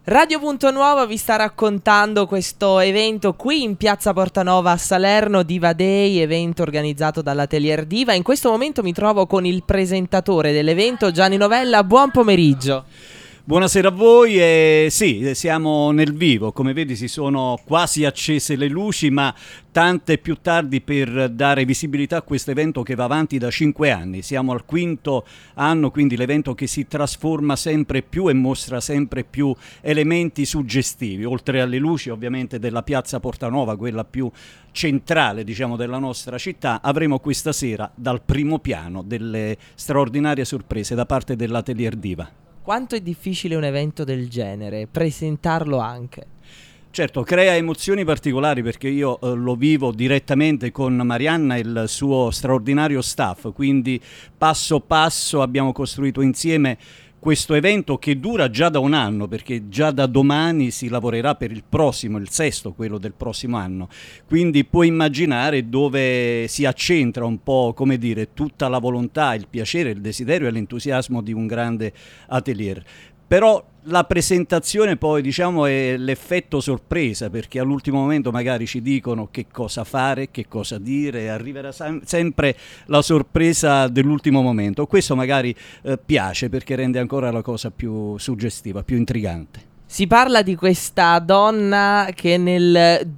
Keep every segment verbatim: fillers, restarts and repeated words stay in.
Radio Punto Nuovo vi sta raccontando questo evento qui in Piazza Portanova a Salerno, Diva Day, evento organizzato dall'Atelier Diva. In questo momento mi trovo con il presentatore dell'evento, Gianni Novella. Buon pomeriggio. Buonasera a voi, e sì, siamo nel vivo, come vedi si sono quasi accese le luci, ma tante più tardi per dare visibilità a questo evento che va avanti da cinque anni. Siamo al quinto anno, quindi l'evento che si trasforma sempre più e mostra sempre più elementi suggestivi, oltre alle luci ovviamente della Piazza Portanova, quella più centrale diciamo della nostra città. Avremo questa sera dal primo piano delle straordinarie sorprese da parte dell'Atelier Diva. Quanto è difficile un evento del genere, presentarlo anche? Certo, crea emozioni particolari perché io eh, lo vivo direttamente con Marianna e il suo straordinario staff, quindi passo passo abbiamo costruito insieme questo evento che dura già da un anno, perché già da domani si lavorerà per il prossimo, il sesto, quello del prossimo anno. Quindi puoi immaginare dove si accentra un po', come dire, tutta la volontà, il piacere, il desiderio e l'entusiasmo di un grande atelier. Però la presentazione poi diciamo è l'effetto sorpresa, perché all'ultimo momento magari ci dicono che cosa fare, che cosa dire, arriverà sem- sempre la sorpresa dell'ultimo momento. Questo magari eh, piace perché rende ancora la cosa più suggestiva, più intrigante. Si parla di questa donna che nel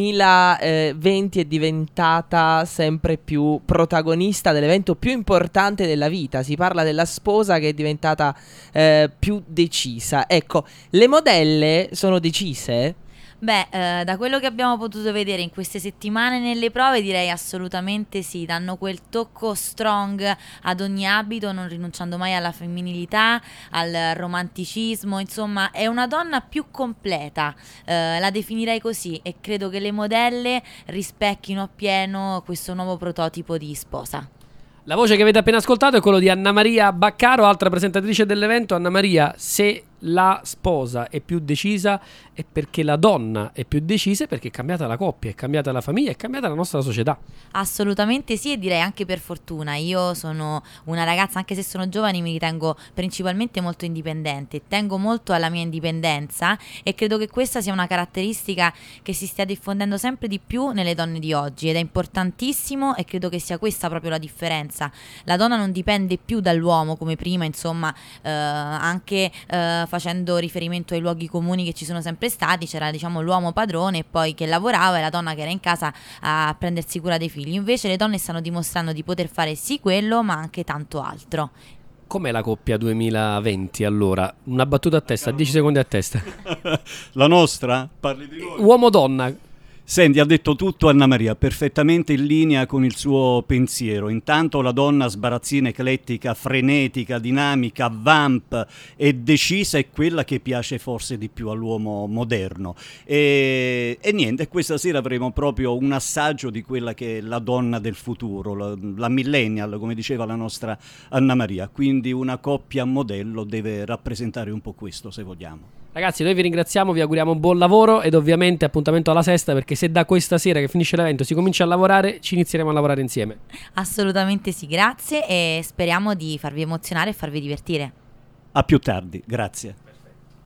duemilaventi è diventata sempre più protagonista dell'evento più importante della vita. Si parla della sposa che è diventata eh, più decisa. Ecco, le modelle sono decise? Beh, eh, da quello che abbiamo potuto vedere in queste settimane nelle prove direi assolutamente sì, danno quel tocco strong ad ogni abito, non rinunciando mai alla femminilità, al romanticismo, insomma è una donna più completa, eh, la definirei così, e credo che le modelle rispecchino appieno questo nuovo prototipo di sposa. La voce che avete appena ascoltato è quello di Anna Maria Baccaro, altra presentatrice dell'evento. Anna Maria, se la sposa è più decisa è perché la donna è più decisa, perché è cambiata la coppia, è cambiata la famiglia, è cambiata la nostra società. Assolutamente sì, e direi anche per fortuna. Io sono una ragazza, anche se sono giovane, mi ritengo principalmente molto indipendente, tengo molto alla mia indipendenza e credo che questa sia una caratteristica che si stia diffondendo sempre di più nelle donne di oggi ed è importantissimo, e credo che sia questa proprio la differenza. La donna non dipende più dall'uomo come prima, insomma, eh, anche eh, facendo riferimento ai luoghi comuni che ci sono sempre stati, c'era diciamo l'uomo padrone e poi che lavorava e la donna che era in casa a prendersi cura dei figli. Invece le donne stanno dimostrando di poter fare sì quello, ma anche tanto altro. Com'è la coppia duemilaventi allora? Una battuta a testa, dieci secondi a testa. La nostra? Parli di noi? Uomo-donna. Senti, ha detto tutto Anna Maria, perfettamente in linea con il suo pensiero. Intanto la donna sbarazzina, eclettica, frenetica, dinamica, vamp e decisa è quella che piace forse di più all'uomo moderno. E, e niente, questa sera avremo proprio un assaggio di quella che è la donna del futuro, la, la millennial, come diceva la nostra Anna Maria. Quindi una coppia modello deve rappresentare un po' questo, se vogliamo. Ragazzi, noi vi ringraziamo, vi auguriamo un buon lavoro ed ovviamente appuntamento alla sesta, perché se da questa sera che finisce l'evento si comincia a lavorare, ci inizieremo a lavorare insieme. Assolutamente sì, grazie, e speriamo di farvi emozionare e farvi divertire. A più tardi, grazie.